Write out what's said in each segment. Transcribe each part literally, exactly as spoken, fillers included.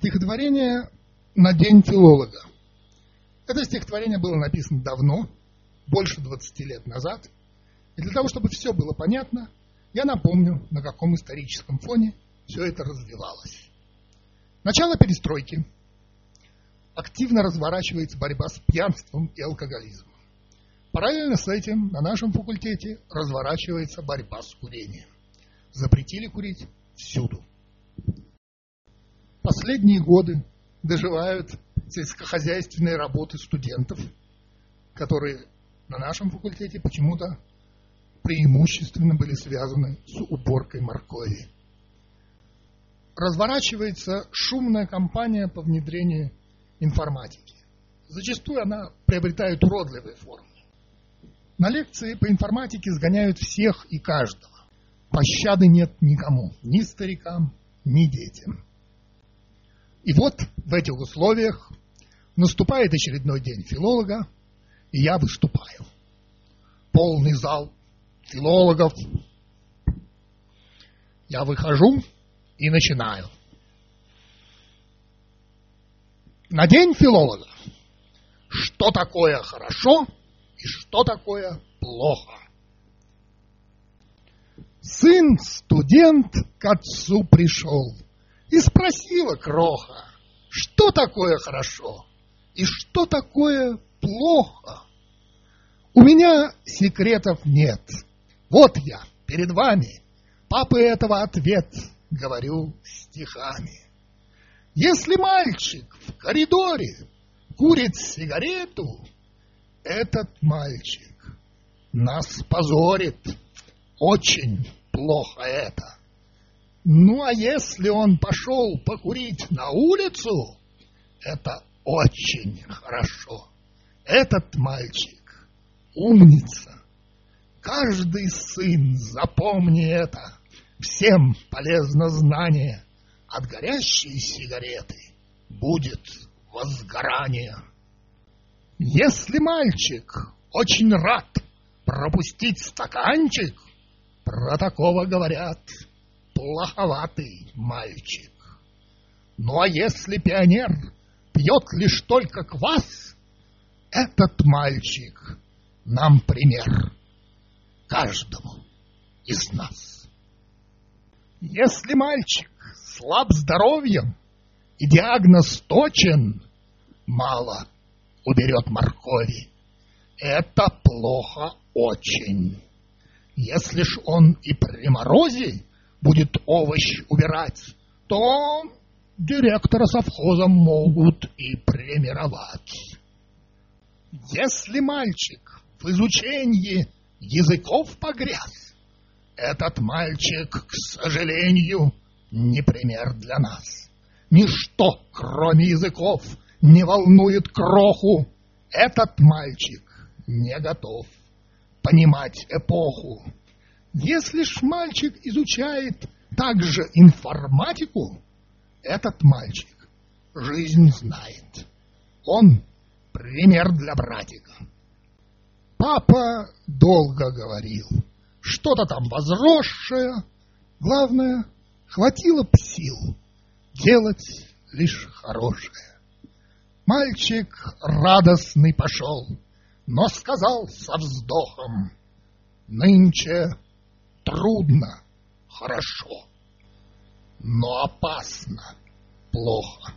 Стихотворение «На день филолога». Это стихотворение было написано давно, больше двадцати лет назад. И для того, чтобы все было понятно, я напомню, на каком историческом фоне все это развивалось. Начало перестройки. Активно разворачивается борьба с пьянством и алкоголизмом. Параллельно с этим на нашем факультете разворачивается борьба с курением. Запретили курить всюду. Последние годы доживают сельскохозяйственные работы студентов, которые на нашем факультете почему-то преимущественно были связаны с уборкой моркови. Разворачивается шумная кампания по внедрению информатики. Зачастую она приобретает уродливые формы. На лекции по информатике сгоняют всех и каждого. Пощады нет никому, ни старикам, ни детям. И вот в этих условиях наступает очередной день филолога, и я выступаю. Полный зал филологов. Я выхожу и начинаю. На день филолога. Что такое хорошо и что такое плохо? Сын, студент, к отцу пришел и спросила кроха, что такое хорошо и что такое плохо. У меня секретов нет. Вот я перед вами, папы этого ответ, говорю стихами. Если мальчик в коридоре курит сигарету, этот мальчик нас позорит. Очень плохо это. Ну, а если он пошел покурить на улицу, это очень хорошо. Этот мальчик умница. Каждый сын, запомни это. Всем полезно знание. От горящей сигареты будет возгорание. Если мальчик очень рад пропустить стаканчик, про такого говорят плоховатый мальчик. Ну а если пионер пьет лишь только квас, этот мальчик нам пример каждому из нас. Если мальчик слаб здоровьем и диагноз точен, мало уберет моркови. Это плохо очень. Если ж он и при морозе будет овощ убирать, то директора совхоза могут и премировать. Если мальчик в изучении языков погряз, этот мальчик, к сожалению, не пример для нас. Ничто, кроме языков, не волнует кроху. Этот мальчик не готов понимать эпоху. Если ж мальчик изучает также информатику, этот мальчик жизнь знает. Он пример для братика. Папа долго говорил, что-то там возросшее, главное, хватило б сил делать лишь хорошее. Мальчик радостный пошел, но сказал со вздохом: нынче трудно, хорошо, но опасно, плохо.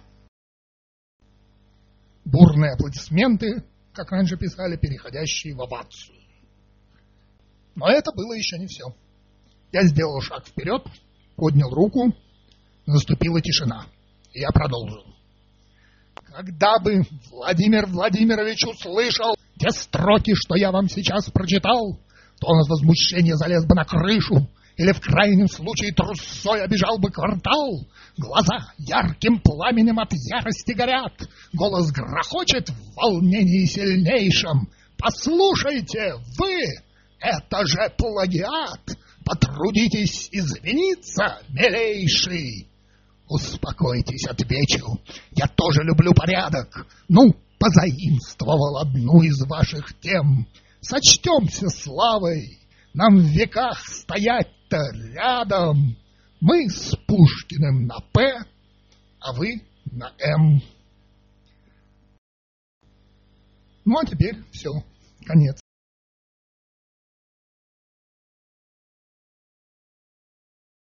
Бурные аплодисменты, как раньше писали, переходящие в овацию. Но это было еще не все. Я сделал шаг вперед, поднял руку, наступила тишина, и я продолжил. Когда бы Владимир Владимирович услышал те строки, что я вам сейчас прочитал, то он от возмущения залез бы на крышу или в крайнем случае трусой обежал бы квартал. Глаза ярким пламенем от ярости горят, голос грохочет в волнении сильнейшем. Послушайте, вы, это же плагиат, потрудитесь извиниться, милейший. Успокойтесь, отвечу, я тоже люблю порядок. Ну, позаимствовал одну из ваших тем. Сочтемся славой, нам в веках стоять-то рядом. Мы с Пушкиным на «П», а вы на М. Ну а теперь все, конец.